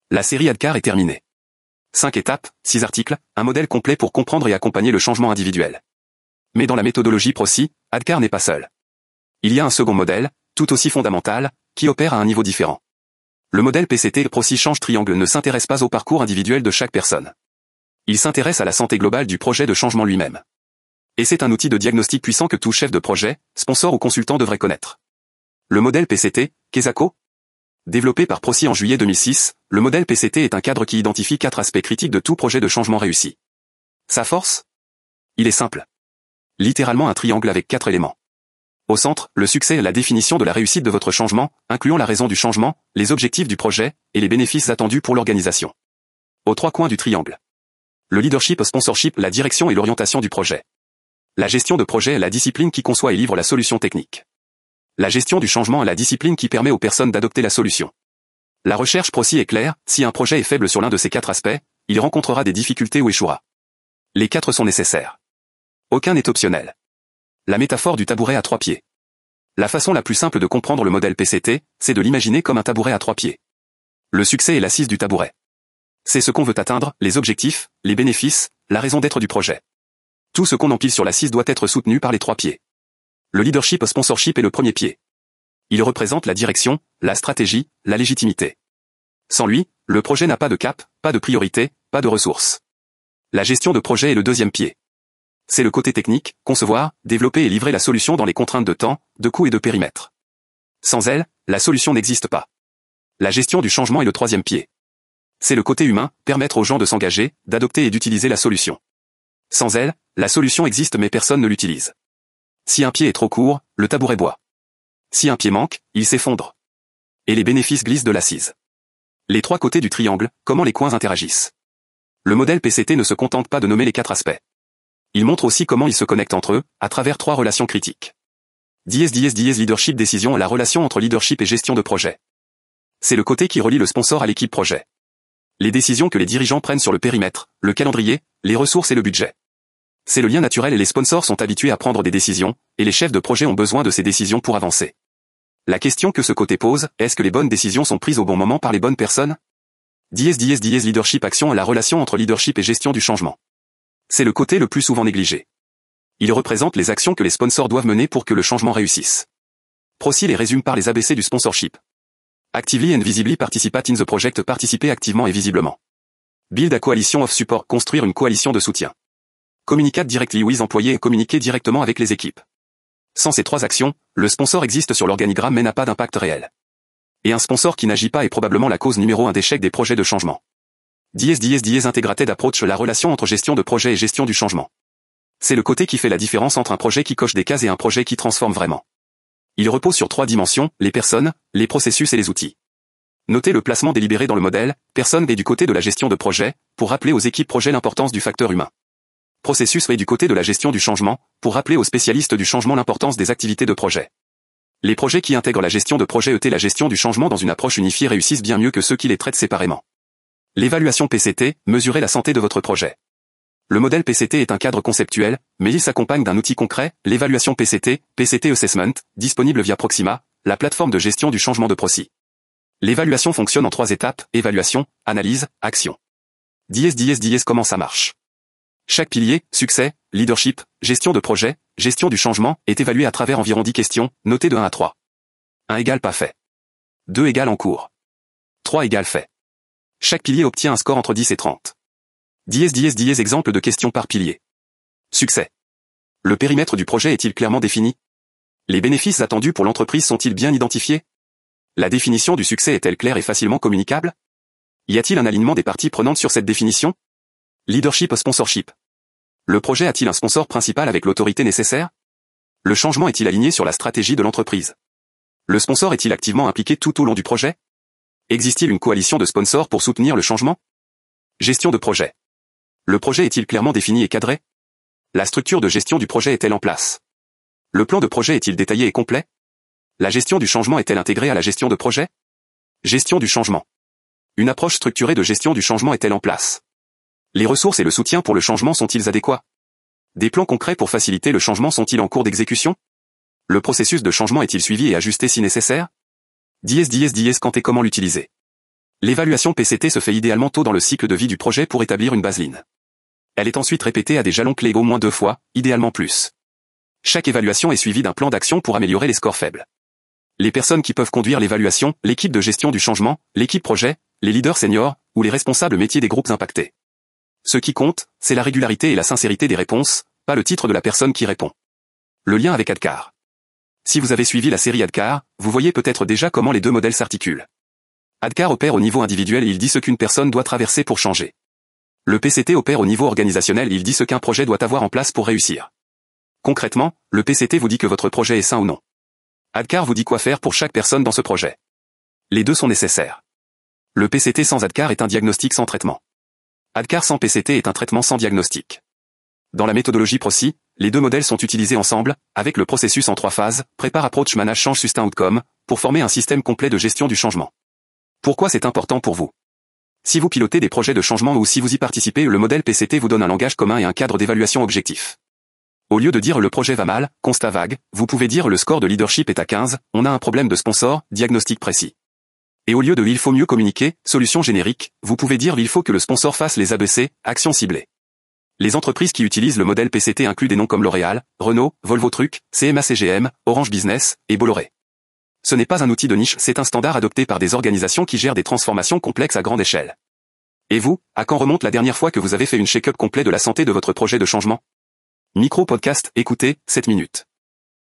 La série ADKAR est terminée. 5 étapes, 6 articles, un modèle complet pour comprendre et accompagner le changement individuel. Mais dans la méthodologie ProSci, ADKAR n'est pas seul. Il y a un second modèle, tout aussi fondamental, qui opère à un niveau différent. Le modèle PCT ProSci Change Triangle ne s'intéresse pas au parcours individuel de chaque personne. Il s'intéresse à la santé globale du projet de changement lui-même. Et c'est un outil de diagnostic puissant que tout chef de projet, sponsor ou consultant devrait connaître. Le modèle PCT, Kesako? Développé par ProSci en juillet 2006, le modèle PCT est un cadre qui identifie 4 aspects critiques de tout projet de changement réussi. Sa force? Il est simple. Littéralement un triangle avec 4 éléments. Au centre, le succès est la définition de la réussite de votre changement, incluant la raison du changement, les objectifs du projet, et les bénéfices attendus pour l'organisation. Aux 3 coins du triangle. Le leadership sponsorship, la direction et l'orientation du projet. La gestion de projet est la discipline qui conçoit et livre la solution technique. La gestion du changement est la discipline qui permet aux personnes d'adopter la solution. La recherche ProSci est claire, si un projet est faible sur l'un de ces 4 aspects, il rencontrera des difficultés ou échouera. Les 4 sont nécessaires. Aucun n'est optionnel. La métaphore du tabouret à 3 pieds. La façon la plus simple de comprendre le modèle PCT, c'est de l'imaginer comme un tabouret à 3 pieds. Le succès est l'assise du tabouret. C'est ce qu'on veut atteindre, les objectifs, les bénéfices, la raison d'être du projet. Tout ce qu'on empile sur l'assise doit être soutenu par les 3 pieds. Le leadership sponsorship est le premier pied. Il représente la direction, la stratégie, la légitimité. Sans lui, le projet n'a pas de cap, pas de priorité, pas de ressources. La gestion de projet est le deuxième pied. C'est le côté technique, concevoir, développer et livrer la solution dans les contraintes de temps, de coût et de périmètre. Sans elle, la solution n'existe pas. La gestion du changement est le troisième pied. C'est le côté humain, permettre aux gens de s'engager, d'adopter et d'utiliser la solution. Sans elle, la solution existe mais personne ne l'utilise. Si un pied est trop court, le tabouret boit. Si un pied manque, il s'effondre. Et les bénéfices glissent de l'assise. Les 3 côtés du triangle, comment les coins interagissent. Le modèle PCT ne se contente pas de nommer les 4 aspects. Il montre aussi comment ils se connectent entre eux, à travers 3 relations critiques. Leadership décision, la relation entre leadership et gestion de projet. C'est le côté qui relie le sponsor à l'équipe projet. Les décisions que les dirigeants prennent sur le périmètre, le calendrier, les ressources et le budget. C'est le lien naturel et les sponsors sont habitués à prendre des décisions, et les chefs de projet ont besoin de ces décisions pour avancer. La question que ce côté pose, est-ce que les bonnes décisions sont prises au bon moment par les bonnes personnes? Leadership action, la relation entre leadership et gestion du changement. C'est le côté le plus souvent négligé. Il représente les actions que les sponsors doivent mener pour que le changement réussisse. ProSci les résume par les ABC du sponsorship. Actively and visibly participate in the project, participer activement et visiblement. Build a coalition of support, construire une coalition de soutien. Communicate directly with employés et communiquer directement avec les équipes. Sans ces 3 actions, le sponsor existe sur l'organigramme mais n'a pas d'impact réel. Et un sponsor qui n'agit pas est probablement la cause numéro 1 d'échec des projets de changement. Integrated approach, la relation entre gestion de projet et gestion du changement. C'est le côté qui fait la différence entre un projet qui coche des cases et un projet qui transforme vraiment. Il repose sur 3 dimensions, les personnes, les processus et les outils. Notez le placement délibéré dans le modèle, personne est du côté de la gestion de projet, pour rappeler aux équipes projet l'importance du facteur humain. Processus est du côté de la gestion du changement, pour rappeler aux spécialistes du changement l'importance des activités de projet. Les projets qui intègrent la gestion de projet et la gestion du changement dans une approche unifiée réussissent bien mieux que ceux qui les traitent séparément. L'évaluation PCT, mesurer la santé de votre projet. Le modèle PCT est un cadre conceptuel, mais il s'accompagne d'un outil concret, l'évaluation PCT, PCT Assessment, disponible via Proxima, la plateforme de gestion du changement de ProSci. L'évaluation fonctionne en 3 étapes, évaluation, analyse, action. Comment ça marche? Chaque pilier, succès, leadership, gestion de projet, gestion du changement, est évalué à travers environ 10 questions, notées de 1 à 3. 1 égale pas fait. 2 égale en cours. 3 égale fait. Chaque pilier obtient un score entre 10 et 30. Exemple de questions par pilier. Succès. Le périmètre du projet est-il clairement défini? Les bénéfices attendus pour l'entreprise sont-ils bien identifiés? La définition du succès est-elle claire et facilement communicable? Y a-t-il un alignement des parties prenantes sur cette définition? Leadership sponsorship. Le projet a-t-il un sponsor principal avec l'autorité nécessaire? Le changement est-il aligné sur la stratégie de l'entreprise? Le sponsor est-il activement impliqué tout au long du projet? Existe-t-il une coalition de sponsors pour soutenir le changement? Gestion de projet. Le projet est-il clairement défini et cadré? La structure de gestion du projet est-elle en place? Le plan de projet est-il détaillé et complet? La gestion du changement est-elle intégrée à la gestion de projet? Gestion du changement. Une approche structurée de gestion du changement est-elle en place? Les ressources et le soutien pour le changement sont-ils adéquats? Des plans concrets pour faciliter le changement sont-ils en cours d'exécution? Le processus de changement est-il suivi et ajusté si nécessaire? Quand et comment l'utiliser? L'évaluation PCT se fait idéalement tôt dans le cycle de vie du projet pour établir une baseline. Elle est ensuite répétée à des jalons clés au moins 2 fois, idéalement plus. Chaque évaluation est suivie d'un plan d'action pour améliorer les scores faibles. Les personnes qui peuvent conduire l'évaluation, l'équipe de gestion du changement, l'équipe projet, les leaders seniors, ou les responsables métiers des groupes impactés. Ce qui compte, c'est la régularité et la sincérité des réponses, pas le titre de la personne qui répond. Le lien avec ADKAR. Si vous avez suivi la série ADKAR, vous voyez peut-être déjà comment les deux modèles s'articulent. ADKAR opère au niveau individuel et il dit ce qu'une personne doit traverser pour changer. Le PCT opère au niveau organisationnel et il dit ce qu'un projet doit avoir en place pour réussir. Concrètement, le PCT vous dit que votre projet est sain ou non. ADKAR vous dit quoi faire pour chaque personne dans ce projet. Les deux sont nécessaires. Le PCT sans ADKAR est un diagnostic sans traitement. ADKAR sans PCT est un traitement sans diagnostic. Dans la méthodologie PROCI, les deux modèles sont utilisés ensemble, avec le processus en 3 phases, prépare, approach, manage, change, sustain, outcome, pour former un système complet de gestion du changement. Pourquoi c'est important pour vous? Si vous pilotez des projets de changement ou si vous y participez, le modèle PCT vous donne un langage commun et un cadre d'évaluation objectif. Au lieu de dire le projet va mal, constat vague, vous pouvez dire le score de leadership est à 15, on a un problème de sponsor, diagnostic précis. Et au lieu de il faut mieux communiquer, solution générique, vous pouvez dire il faut que le sponsor fasse les ABC, actions ciblées. Les entreprises qui utilisent le modèle PCT incluent des noms comme L'Oréal, Renault, Volvo Trucks, CMA-CGM, Orange Business, et Bolloré. Ce n'est pas un outil de niche, c'est un standard adopté par des organisations qui gèrent des transformations complexes à grande échelle. Et vous, à quand remonte la dernière fois que vous avez fait une check-up complet de la santé de votre projet de changement? Micro podcast, écoutez, 7 minutes.